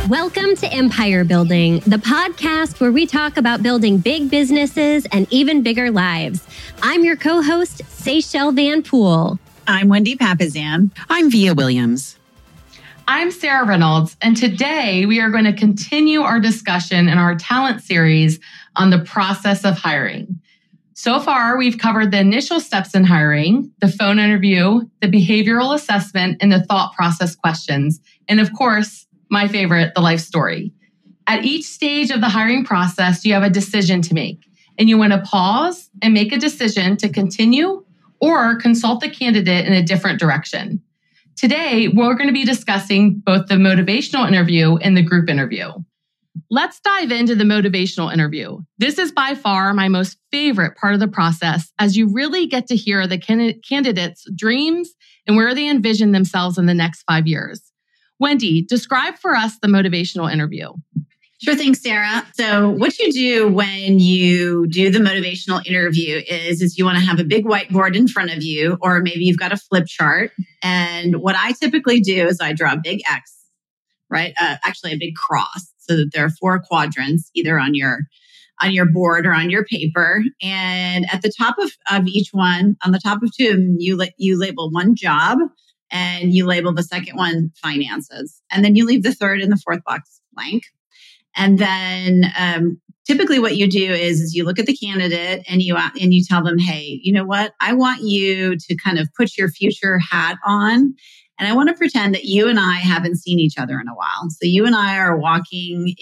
Welcome to Empire Building, the podcast where we talk about building big businesses and even bigger lives. I'm your co-host, Seychelle Van Poole. I'm Wendy Papasan. I'm Via Williams. I'm Sarah Reynolds, and today we are going to continue our discussion in our talent series on the process of hiring. So far, we've covered the initial steps in hiring, the phone interview, the behavioral assessment, and the thought process questions. And of course, my favorite, the life story. At each stage of the hiring process, you have a decision to make, and you want to pause and make a decision to continue or consult the candidate in a different direction. Today, we're going to be discussing both the motivational interview and the group interview. Let's dive into the motivational interview. This is by far my most favorite part of the process, as you really get to hear the candidates' dreams and where they envision themselves in the next 5 years. Wendy, describe for us the motivational interview. Sure thing, Sarah. So what you do when you do the motivational interview is you want to have a big whiteboard in front of you, or maybe you've got a flip chart. And what I typically do is I draw a big X, right? Actually a big cross, so that there are 4 quadrants, either on your board or on your paper. And at the top of each one, on the top of 2 of them, you label one job, and you label the second one finances. And then you leave the third and the fourth box blank. And then typically what you do is you look at the candidate and you tell them, hey, you know what? I want you to kind of put your future hat on. And I want to pretend that you and I haven't seen each other in a while. So you and I are walking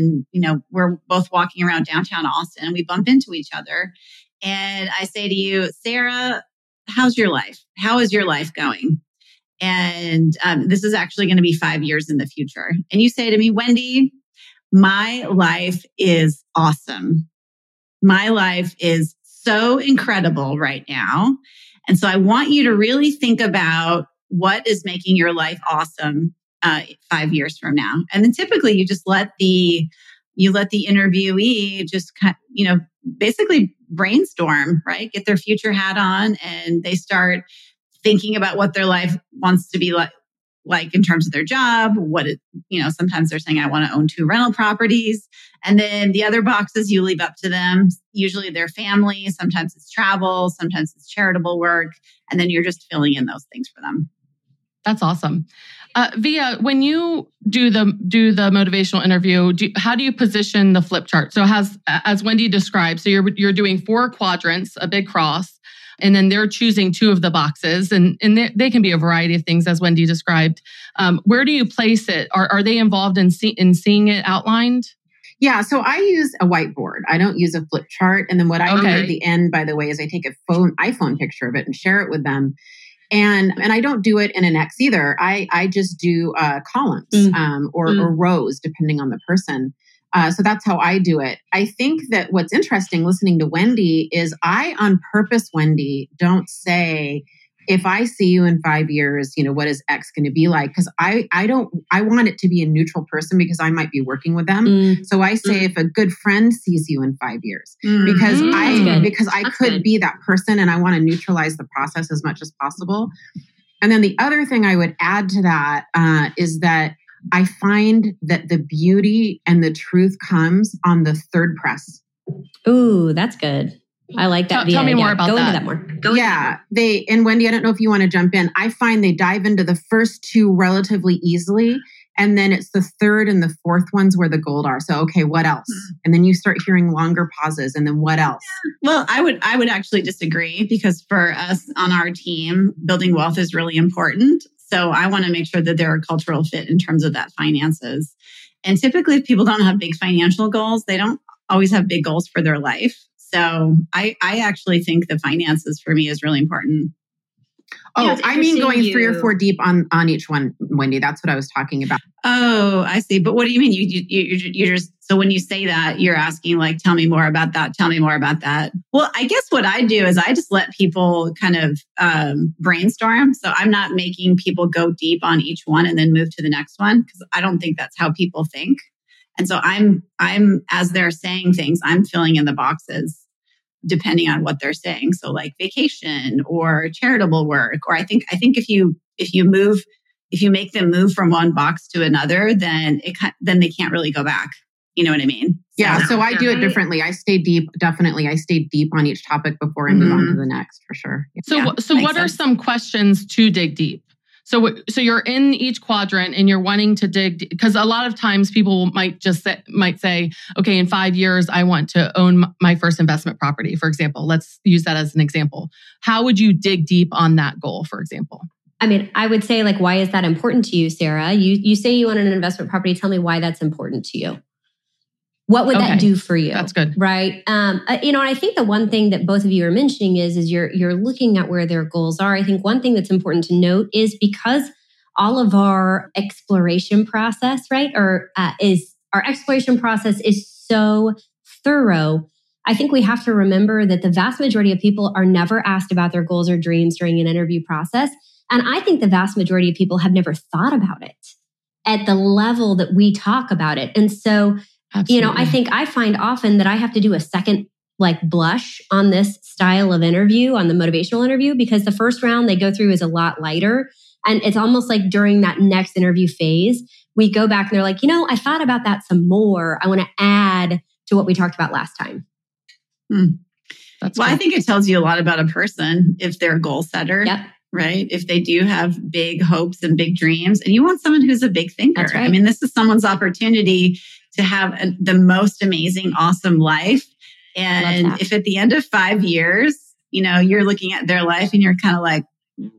we're both walking around downtown Austin, and we bump into each other. And I say to you, Sarah, how's your life? How is your life going? And this is actually going to be 5 years in the future. And you say to me, Wendy, my life is awesome. My life is so incredible right now. And so I want you to really think about what is making your life awesome 5 years from now. And then typically you just let the interviewee just basically brainstorm, right? Get their future hat on, and they start thinking about what their life wants to be like in terms of their job. Sometimes they're saying, I want to own 2 rental properties. And then the other boxes you leave up to them, usually their family, sometimes it's travel, sometimes it's charitable work. And then you're just filling in those things for them. That's awesome. Via, when you do the motivational interview, how do you position the flip chart? So as Wendy described, so you're doing 4 quadrants, a big cross, and then they're choosing 2 of the boxes, and they can be a variety of things, as Wendy described. Where do you place it? Are they involved in seeing it outlined? Yeah, so I use a whiteboard. I don't use a flip chart. And then what I do at the end, by the way, is I take a iPhone picture of it and share it with them. And I don't do it in an X either. I just do columns or rows, depending on the person. So that's how I do it. I think that what's interesting listening to Wendy is I, on purpose, Wendy, don't say, if I see you in 5 years, what is X going to be like? Because I want it to be a neutral person, because I might be working with them. So I say, if a good friend sees you in 5 years, because I could be that person, and I want to neutralize the process as much as possible. And then the other thing I would add to that is that I find that the beauty and the truth comes on the third press. Ooh, that's good. I like that. Tell me more about that. Go into that more. And Wendy, I don't know if you want to jump in. I find they dive into the first 2 relatively easily. And then it's the third and the fourth ones where the gold are. So, okay, what else? And then you start hearing longer pauses. And then what else? Well, I would actually disagree, because for us on our team, building wealth is really important. So I want to make sure that they're a cultural fit in terms of that finances. And typically, if people don't have big financial goals, they don't always have big goals for their life. So I actually think the finances for me is really important. Oh, I mean going 3 or 4 deep on each one, Wendy. That's what I was talking about. Oh, I see. But what do you mean? You just, so when you say that, you're asking like, tell me more about that. Tell me more about that. Well, I guess what I do is I just let people kind of brainstorm. So I'm not making people go deep on each one and then move to the next one, because I don't think that's how people think. And so I'm as they're saying things, I'm filling in the boxes depending on what they're saying. So like vacation or charitable work, or I think if you if you make them move from one box to another, then they can't really go back. You know what I mean? Yeah. So I do it differently. I stay deep. Definitely. I stay deep on each topic before I move on to the next, for sure. So what are some questions to dig deep? So you're in each quadrant and you're wanting to dig, because a lot of times people might say, okay, in 5 years, I want to own my first investment property, for example. Let's use that as an example. How would you dig deep on that goal, for example? I mean, I would say, like, why is that important to you, Sarah? You say you want an investment property. Tell me why that's important to you. What would that do for you? That's good. Right. I think the one thing that both of you are mentioning is you're looking at where their goals are. I think one thing that's important to note is because all of our exploration process, right, our exploration process is so thorough. I think we have to remember that the vast majority of people are never asked about their goals or dreams during an interview process. And I think the vast majority of people have never thought about it at the level that we talk about it. And so, absolutely. I think I find often that I have to do a second blush on this style of interview, on the motivational interview, because the first round they go through is a lot lighter. And it's almost like during that next interview phase, we go back and they're like, I thought about that some more. I want to add to what we talked about last time. I think it tells you a lot about a person if they're a goal setter. Yep. Right? If they do have big hopes and big dreams, and you want someone who's a big thinker. That's right. I mean, this is someone's opportunity to have the most amazing, awesome life. And if at the end of 5 years, you're looking at their life and you're kind of like,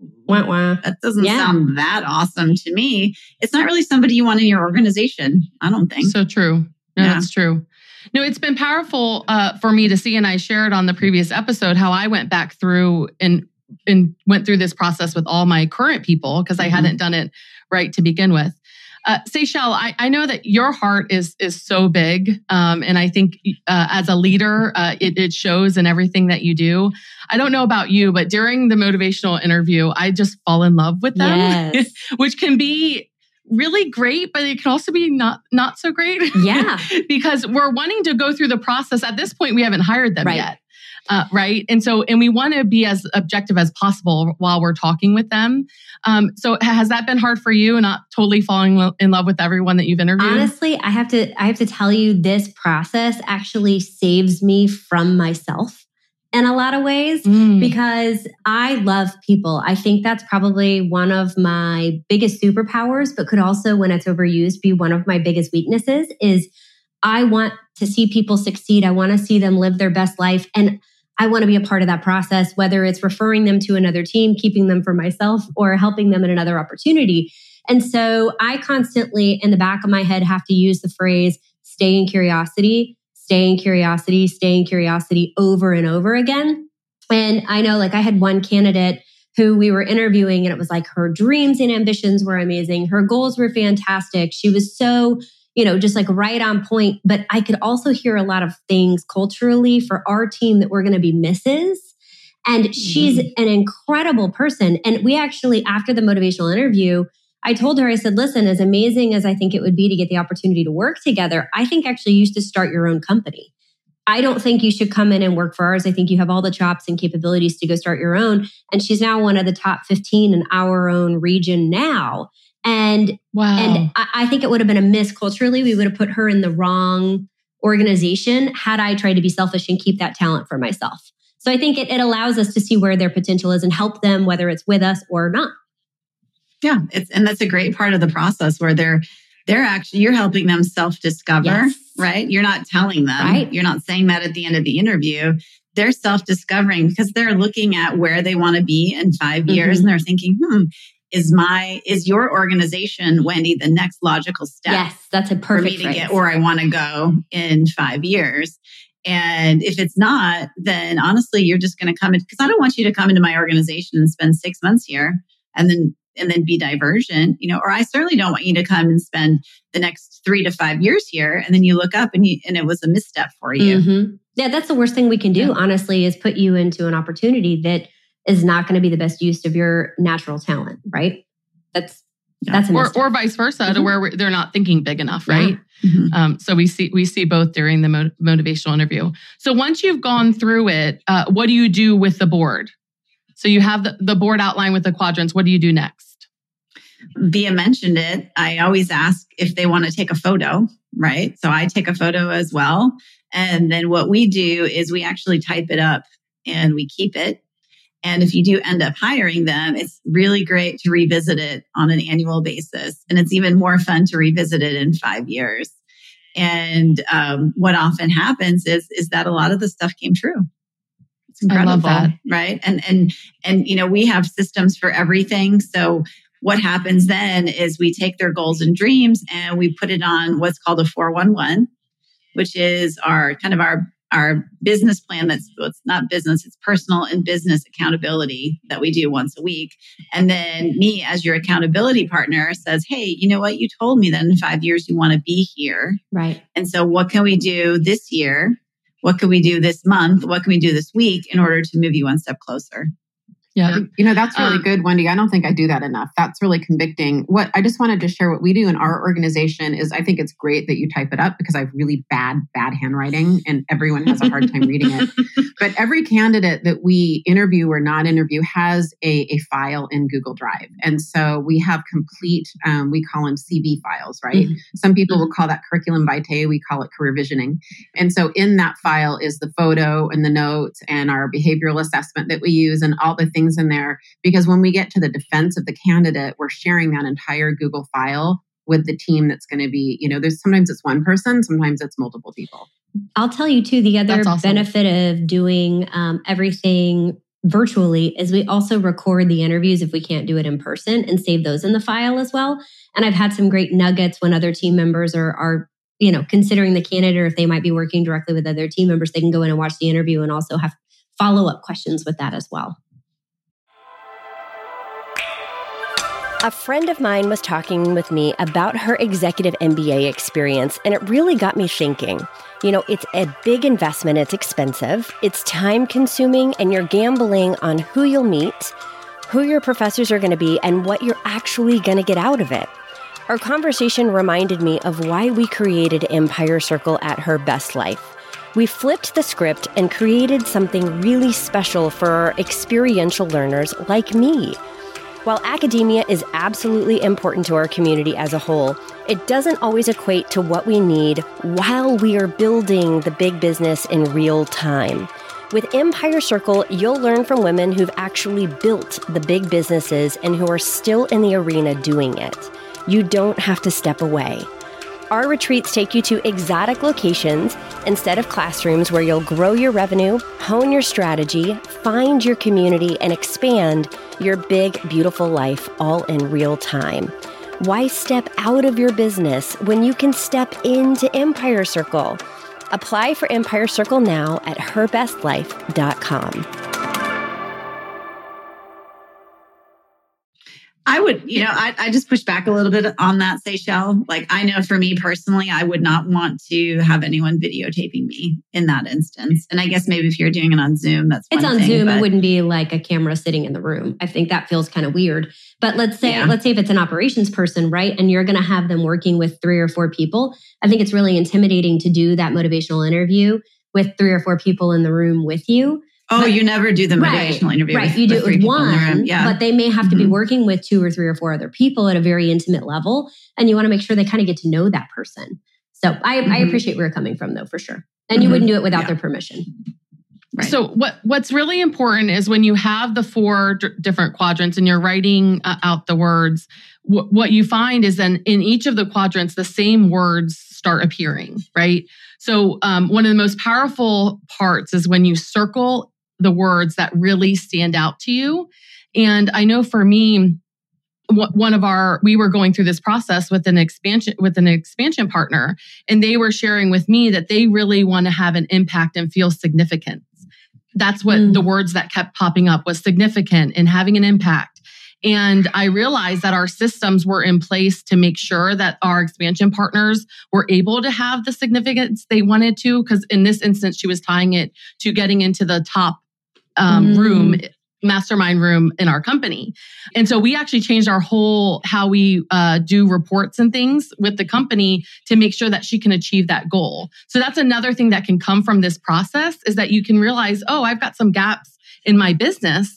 wah. That doesn't sound that awesome to me. It's not really somebody you want in your organization, I don't think. So true. No, that's true. No, it's been powerful for me to see, and I shared on the previous episode how I went back through and went through this process with all my current people because I hadn't done it right to begin with. Seychelle, I know that your heart is so big. And I think as a leader, it shows in everything that you do. I don't know about you, but during the motivational interview, I just fall in love with them, which can be really great, but it can also be not so great. Yeah. Because we're wanting to go through the process. At this point, we haven't hired them yet. Right. And we want to be as objective as possible while we're talking with them. So has that been hard for you, not totally falling in love with everyone that you've interviewed? Honestly, I have to tell you, this process actually saves me from myself in a lot of ways because I love people. I think that's probably one of my biggest superpowers, but could also, when it's overused, be one of my biggest weaknesses is I want to see people succeed. I want to see them live their best life. And I want to be a part of that process, whether it's referring them to another team, keeping them for myself, or helping them in another opportunity. And so I constantly, in the back of my head, have to use the phrase, stay in curiosity, stay in curiosity, stay in curiosity over and over again. And I know, I had one candidate who we were interviewing, and it was like her dreams and ambitions were amazing. Her goals were fantastic. She was so just right on point. But I could also hear a lot of things culturally for our team that were going to be misses. And she's an incredible person. And we actually, after the motivational interview, I told her, I said, listen, as amazing as I think it would be to get the opportunity to work together, I think actually you should start your own company. I don't think you should come in and work for ours. I think you have all the chops and capabilities to go start your own. And she's now one of the top 15 in our own region now. And I think it would have been a miss culturally. We would have put her in the wrong organization had I tried to be selfish and keep that talent for myself. So I think it allows us to see where their potential is and help them, whether it's with us or not. Yeah, and that's a great part of the process where they're actually, you're helping them self-discover, right? You're not telling them, right? You're not saying that at the end of the interview. They're self-discovering because they're looking at where they want to be in 5 years, and they're thinking, is your organization, Wendy, the next logical step? Yes, that's a perfect for me to get where I want to go in 5 years. And if it's not, then honestly, you're just going to come in, because I don't want you to come into my organization and spend 6 months here and then be divergent, or I certainly don't want you to come and spend the next 3 to 5 years here. And then you look up and it was a misstep for you. Yeah, that's the worst thing we can do, honestly, is put you into an opportunity that is not going to be the best use of your natural talent, right? That's or vice versa, to where they're not thinking big enough, right? So we see both during the motivational interview. So once you've gone through it, what do you do with the board? So you have the board outline with the quadrants. What do you do next? Bea mentioned it. I always ask if they want to take a photo, right? So I take a photo as well. And then what we do is we actually type it up and we keep it. And if you do end up hiring them, it's really great to revisit it on an annual basis. And it's even more fun to revisit it in 5 years. And what often happens is that a lot of the stuff came true. It's incredible, I love that. Right? And you know, we have systems for everything. So what happens then is we take their goals and dreams and we put it on what's called a 411, which is our business plan. It's not business, it's personal and business accountability that we do once a week. And then me as your accountability partner says, hey, you know what? You told me that in 5 years you want to be here. Right. And so what can we do this year? What can we do this month? What can we do this week in order to move you one step closer? Yeah. You know, that's really good, Wendy. I don't think I do that enough. That's really convicting. What I just wanted to share what we do in our organization is I think it's great that you type it up because I have really bad handwriting and everyone has a hard time reading it. But every candidate that we interview or not interview has a file in Google Drive. And so we have complete, we call them CV files, right? Mm-hmm. Some people will call that curriculum vitae. We call it career visioning. And so in that file is the photo and the notes and our behavioral assessment that we use and all the things in there, because when we get to the defense of the candidate, we're sharing that entire Google file with the team that's going to be, you know, there's sometimes it's one person, sometimes it's multiple people. I'll tell you too, the other awesome. benefit of doing everything virtually is we also record the interviews if we can't do it in person and save those in the file as well. And I've had some great nuggets when other team members are you know, considering the candidate, or if they might be working directly with other team members, they can go in and watch the interview and also have follow-up questions with that as well. A friend of mine was talking with me about her executive MBA experience, and it really got me thinking. You know, it's a big investment, it's expensive, it's time-consuming, and you're gambling on who you'll meet, who your professors are going to be, and what you're actually going to get out of it. Our conversation reminded me of why we created Empire Circle at Her Best Life. We flipped the script and created something really special for our experiential learners like me. While academia is absolutely important to our community as a whole, it doesn't always equate to what we need while we are building the big business in real time. With Empire Circle, you'll learn from women who've actually built the big businesses and who are still in the arena doing it. You don't have to step away. Our retreats take you to exotic locations instead of classrooms where you'll grow your revenue, hone your strategy, find your community, and expand your big, beautiful life all in real time. Why step out of your business when you can step into Empire Circle? Apply for Empire Circle now at herbestlife.com. I would, you know, I just push back a little bit on that, Seychelle. Like, I know for me personally, I would not want to have anyone videotaping me in that instance. And I guess maybe if you're doing it on Zoom, that's one on thing, Zoom. But It wouldn't be like a camera sitting in the room. I think that feels kind of weird. But let's say if it's an operations person, right? And you're going to have them working with 3 or 4 people. I think it's really intimidating to do that motivational interview with 3 or 4 people in the room with you. Oh, but you never do the motivational interview. Right. You do it with one, yeah. But they may have to be working with 2 or 3 or 4 other people at a very intimate level. And you want to make sure they kind of get to know that person. So I appreciate where you're coming from, though, for sure. And you wouldn't do it without their permission. Right. So what's really important is when you have the 4 different quadrants and you're writing out the words, what you find is then in each of the quadrants, the same words start appearing, right? So one of the most powerful parts is when you circle the words that really stand out to you. And I know for me, we were going through this process with an expansion partner, and they were sharing with me that they really want to have an impact and feel significant. That's what the words that kept popping up was significant and having an impact. And I realized that our systems were in place to make sure that our expansion partners were able to have the significance they wanted to, because in this instance, she was tying it to getting into the top mastermind room in our company. And so we actually changed our whole, how we do reports and things with the company to make sure that she can achieve that goal. So that's another thing that can come from this process is that you can realize, oh, I've got some gaps in my business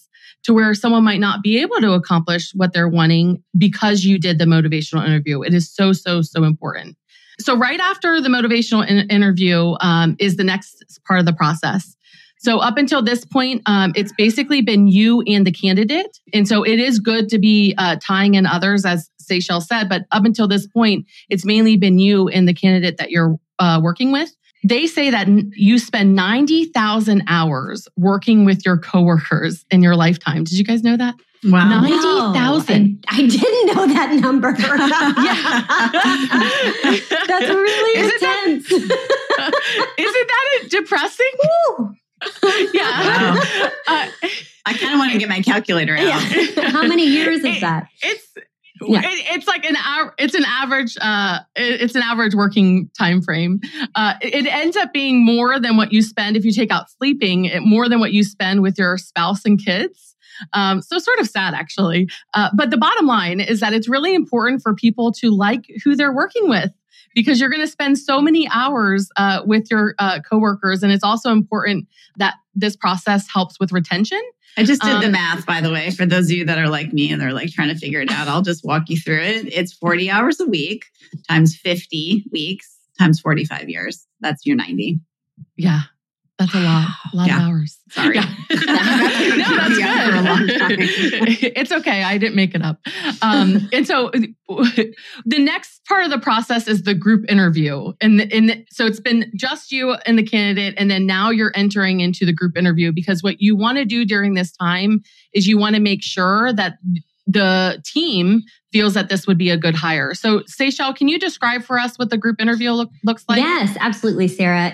to where someone might not be able to accomplish what they're wanting because you did the motivational interview. It is so, so, so important. So right after the motivational interview is the next part of the process. So up until this point, it's basically been you and the candidate. And so it is good to be tying in others, as Seychelle said, but up until this point, it's mainly been you and the candidate that you're working with. They say that you spend 90,000 hours working with your coworkers in your lifetime. Did you guys know that? Wow. 90,000. I didn't know that number. That's really intense. Isn't that depressing? Yeah. Wow. I kind of want to get my calculator out. Yeah. How many years is that? It's like an hour. It's an average. It's an average working time frame. It ends up being more than what you spend if you take out sleeping. More than what you spend with your spouse and kids. So sort of sad, actually. But the bottom line is that it's really important for people to like who they're working with, because you're going to spend so many hours with your coworkers, and it's also important that this process helps with retention. I just did the math, by the way, for those of you that are like me and they're like trying to figure it out. I'll just walk you through it. It's 40 hours a week times 50 weeks times 45 years. That's your 90. Yeah. That's a lot of hours. Sorry. Yeah. No, that's good. For a long time. It's okay. I didn't make it up. And so the next part of the process is the group interview. So it's been just you and the candidate, and then now you're entering into the group interview, because what you want to do during this time is you want to make sure that the team feels that this would be a good hire. So Seychelle, can you describe for us what the group interview looks like? Yes, absolutely, Sarah.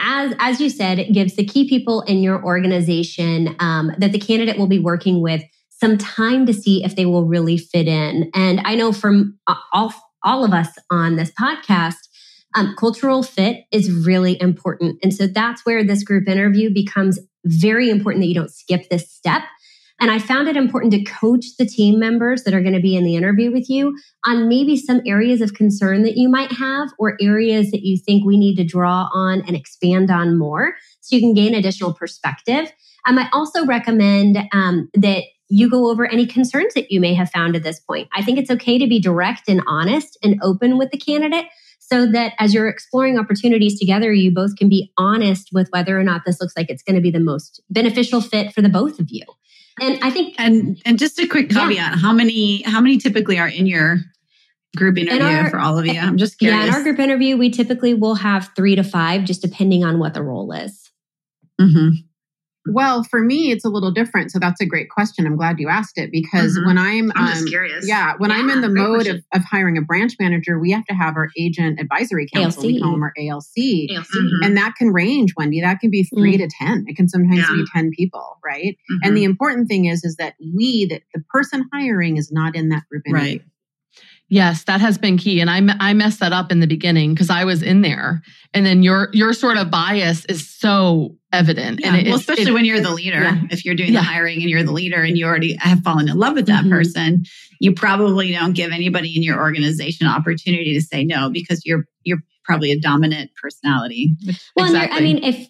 As you said, it gives the key people in your organization that the candidate will be working with some time to see if they will really fit in. And I know from all of us on this podcast, cultural fit is really important. And so that's where this group interview becomes very important, that you don't skip this step. And I found it important to coach the team members that are going to be in the interview with you on maybe some areas of concern that you might have, or areas that you think we need to draw on and expand on more, so you can gain additional perspective. I also recommend that you go over any concerns that you may have found at this point. I think it's okay to be direct and honest and open with the candidate, so that as you're exploring opportunities together, you both can be honest with whether or not this looks like it's going to be the most beneficial fit for the both of you. And I think, and just a quick caveat: how many typically are in your group interview for all of you? I'm just curious. Yeah, in our group interview, we typically will have 3 to 5, just depending on what the role is. Mm-hmm. Well, for me, it's a little different. So that's a great question. I'm glad you asked it, because when I'm just curious. When I'm in the mode of hiring a branch manager, we have to have our agent advisory council. ALC. We call them our ALC. And that can range, Wendy. That can be 3 to 10. It can sometimes be 10 people, right? And the important thing is that the person hiring is not in that group interview. Right. Yes, that has been key. And I messed that up in the beginning because I was in there. And then your sort of bias is so evident. Yeah. And especially when you're the leader. If you're doing the hiring and you're the leader and you already have fallen in love with that person, you probably don't give anybody in your organization opportunity to say no, because you're probably a dominant personality. Well, exactly.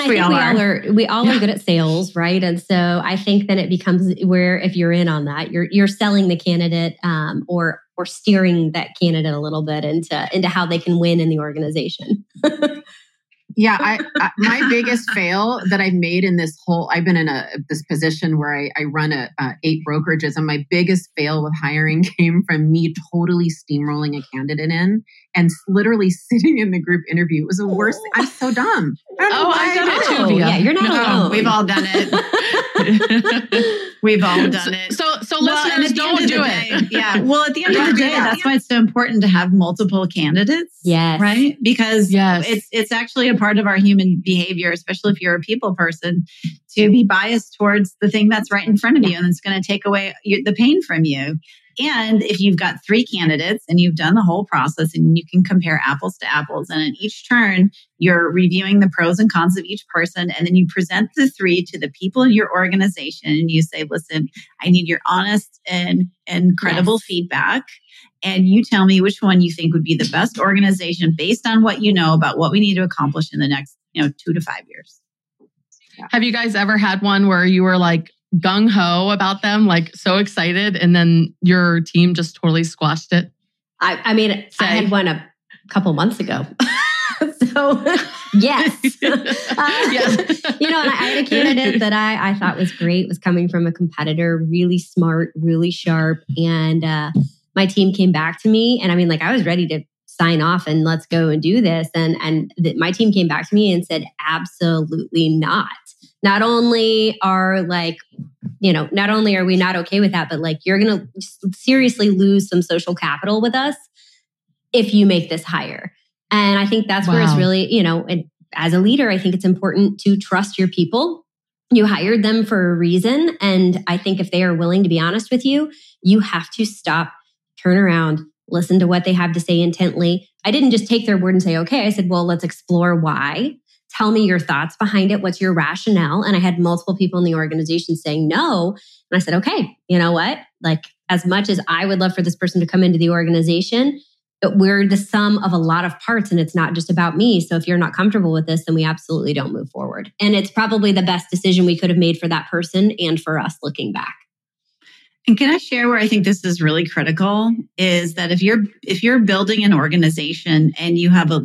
We all are good at sales, right? And so I think then it becomes where, if you're in on that, you're selling the candidate or steering that candidate a little bit into how they can win in the organization. Yeah, I my biggest fail that I've made in this whole, I've been in this position where I run 8 brokerages, and my biggest fail with hiring came from me totally steamrolling a candidate in and literally sitting in the group interview. It was the worst thing. I'm so dumb. I've done it too, Via. Yeah, you're not alone. We've all done it. We've all done it. So listeners, don't do it. Yeah. Well, at the end of the day, that's why it's so important to have multiple candidates. Yes. Right? Because it's actually a part of our human behavior, especially if you're a people person, to be biased towards the thing that's right in front of you, and it's going to take away the pain from you. And if you've got 3 candidates and you've done the whole process and you can compare apples to apples, and in each turn, you're reviewing the pros and cons of each person, and then you present the 3 to the people in your organization and you say, listen, I need your honest and credible feedback. And you tell me which one you think would be the best organization based on what you know about what we need to accomplish in the next 2 to 5 years. Have you guys ever had one where you were like gung-ho about them, like so excited, and then your team just totally squashed it? I mean, I had one a couple months ago. So yes. You know, and I had a candidate that I thought was great, was coming from a competitor, really smart, really sharp. And my team came back to me, and I mean, like, I was ready to sign off and let's go and do this. And my team came back to me and said, absolutely not. Not only are we not okay with that, but like, you're going to seriously lose some social capital with us if you make this hire. And I think that's where it's really, you know, and as a leader, I think it's important to trust your people. You hired them for a reason. And I think if they are willing to be honest with you, you have to stop, turn around, listen to what they have to say intently. I didn't just take their word and say, okay. I said, well, let's explore why. Tell me your thoughts behind it. What's your rationale? And I had multiple people in the organization saying no. And I said, okay, you know what? Like, as much as I would love for this person to come into the organization, but we're the sum of a lot of parts, and it's not just about me. So if you're not comfortable with this, then we absolutely don't move forward. And it's probably the best decision we could have made for that person and for us looking back. And can I share where I think this is really critical is that if you're building an organization and you have a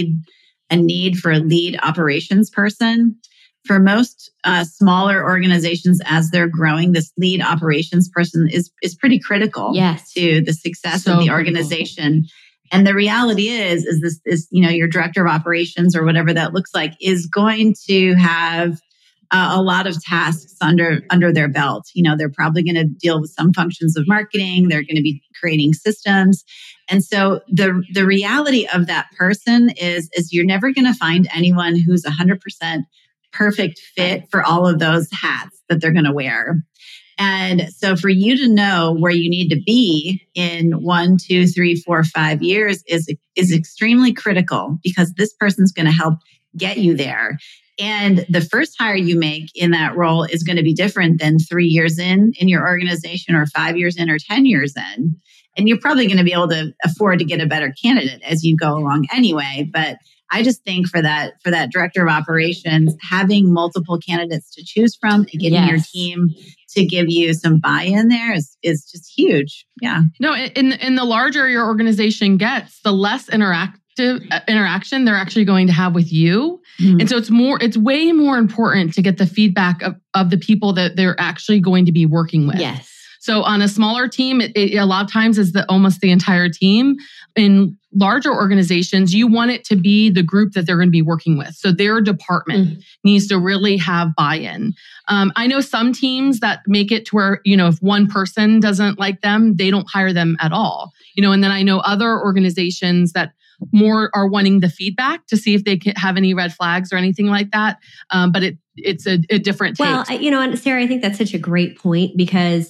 need for a lead operations person, for most smaller organizations as they're growing, this lead operations person is pretty critical to the success of the organization. And the reality is your director of operations or whatever that looks like is going to have a lot of tasks under their belt. You know, they're probably going to deal with some functions of marketing. They're going to be creating systems. And so the reality of that person is you're never going to find anyone who's 100% perfect fit for all of those hats that they're going to wear. And so for you to know where you need to be in 1, 2, 3, 4, 5 years is extremely critical, because this person's going to help get you there. And the first hire you make in that role is going to be different than 3 years in your organization, or 5 years in, or 10 years in. And you're probably going to be able to afford to get a better candidate as you go along anyway. But I just think for that director of operations, having multiple candidates to choose from and getting your team to give you some buy-in there is just huge. Yeah. No, in the larger your organization gets, the less interaction they're actually going to have with you. Mm-hmm. And so it's way more important to get the feedback of the people that they're actually going to be working with. Yes. So on a smaller team, it a lot of times is almost the entire team. In larger organizations, you want it to be the group that they're going to be working with. So their department needs to really have buy-in. I know some teams that make it to where, you know, if one person doesn't like them, they don't hire them at all. You know, and then I know other organizations that more are wanting the feedback to see if they have any red flags or anything like that. But it's a different take. Well, you know, and Sarah, I think that's such a great point, because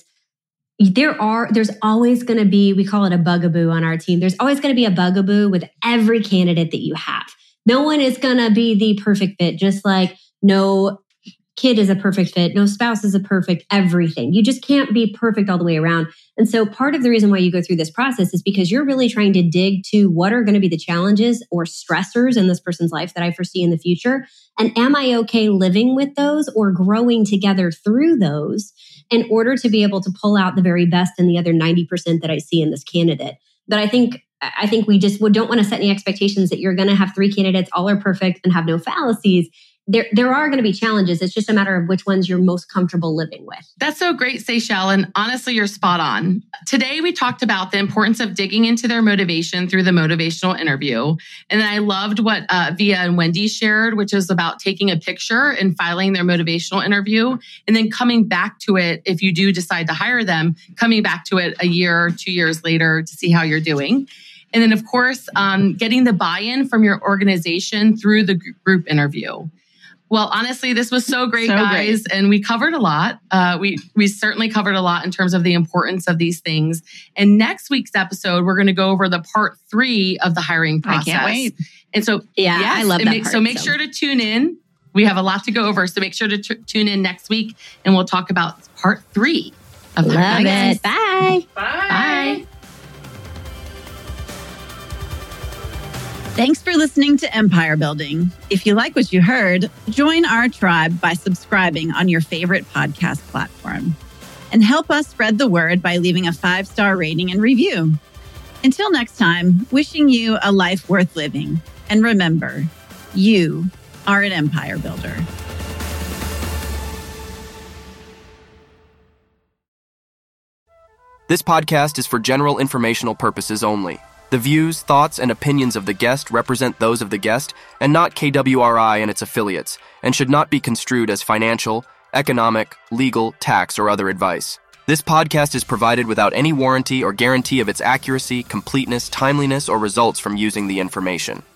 there's always going to be, we call it a bugaboo on our team. There's always going to be a bugaboo with every candidate that you have. No one is going to be the perfect fit, just like no kid is a perfect fit, no spouse is a perfect everything. You just can't be perfect all the way around. And so part of the reason why you go through this process is because you're really trying to dig to what are going to be the challenges or stressors in this person's life that I foresee in the future. And am I okay living with those or growing together through those in order to be able to pull out the very best in the other 90% that I see in this candidate? But I think we just don't want to set any expectations that you're going to have 3 candidates, all are perfect and have no fallacies. There are going to be challenges. It's just a matter of which ones you're most comfortable living with. That's so great, Seychelle. And honestly, you're spot on. Today, we talked about the importance of digging into their motivation through the motivational interview. And then I loved what Via and Wendy shared, which is about taking a picture and filing their motivational interview, and then coming back to it, if you do decide to hire them, coming back to it a year, 2 years later to see how you're doing. And then, of course, getting the buy-in from your organization through the group interview. Well, honestly, this was so great, guys. And we covered a lot. We certainly covered a lot in terms of the importance of these things. And next week's episode, we're going to go over the part 3 of the hiring process. I can't wait. And so, I love that part. So make sure to tune in. We have a lot to go over. So make sure to tune in next week, and we'll talk about part 3 of the hiring process. Bye. Bye. Thanks for listening to Empire Building. If you like what you heard, join our tribe by subscribing on your favorite podcast platform. And help us spread the word by leaving a 5-star rating and review. Until next time, wishing you a life worth living. And remember, you are an empire builder. This podcast is for general informational purposes only. The views, thoughts, and opinions of the guest represent those of the guest and not KWRI and its affiliates, and should not be construed as financial, economic, legal, tax, or other advice. This podcast is provided without any warranty or guarantee of its accuracy, completeness, timeliness, or results from using the information.